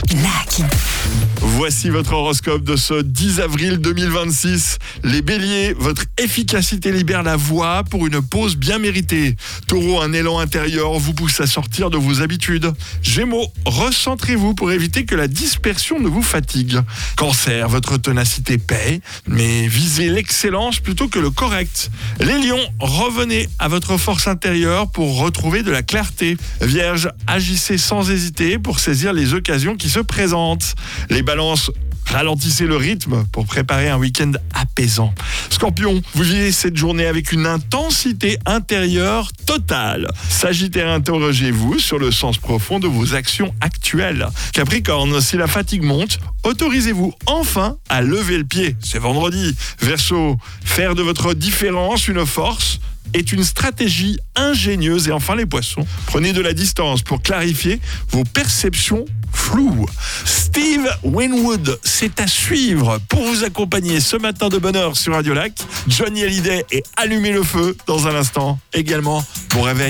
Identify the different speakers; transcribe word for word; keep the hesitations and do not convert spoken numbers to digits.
Speaker 1: Lac.
Speaker 2: Voici votre horoscope de ce dix avril deux mille vingt-six. Les béliers, votre efficacité libère la voie pour une pause bien méritée. Taureau, un élan intérieur vous pousse à sortir de vos habitudes. Gémeaux, recentrez-vous pour éviter que la dispersion ne vous fatigue. Cancer, votre ténacité paie, mais visez l'excellence plutôt que le correct. Les lions, revenez à votre force intérieure pour retrouver de la clarté. Vierge, agissez sans hésiter pour saisir les occasions qui se présentent. Les balances, ralentissez le rythme pour préparer un week-end apaisant. Scorpion, vous vivez cette journée avec une intensité intérieure totale. Sagittaire, interrogez-vous sur le sens profond de vos actions actuelles. Capricorne, si la fatigue monte, autorisez-vous enfin à lever le pied. C'est vendredi. Verseau, faire de votre différence une force est une stratégie ingénieuse. Et enfin les poissons, prenez de la distance pour clarifier vos perceptions floues. Steve Winwood, c'est à suivre pour vous accompagner ce matin de bonne heure sur Radio Lac. Johnny Hallyday et Allumez le feu dans un instant. Également, bon réveil.